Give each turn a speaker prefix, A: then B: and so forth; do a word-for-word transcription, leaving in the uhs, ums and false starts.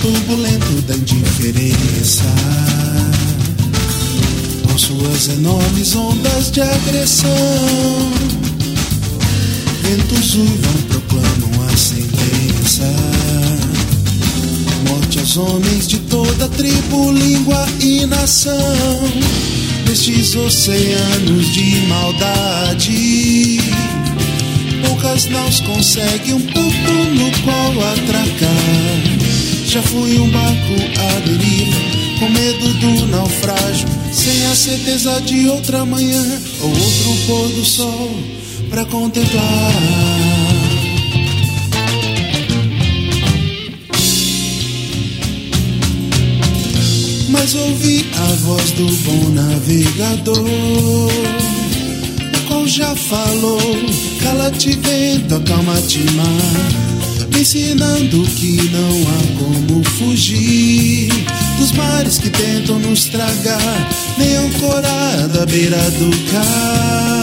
A: turbulento da indiferença, com suas enormes ondas de agressão. Ventos uivam, proclamam a sentença, morte aos homens de toda tribo, língua e nação. Nestes oceanos de maldade, poucas naus conseguem um porto no qual atracar. Já fui um barco à deriva, com medo do naufrágio, sem a certeza de outra manhã ou outro pôr do sol pra contemplar. Mas ouvi a voz do bom navegador, o qual já falou: cala-te vento, acalma-te mar, me ensinando que não há como fugir dos mares que tentam nos tragar, nem ancorar da beira do cais.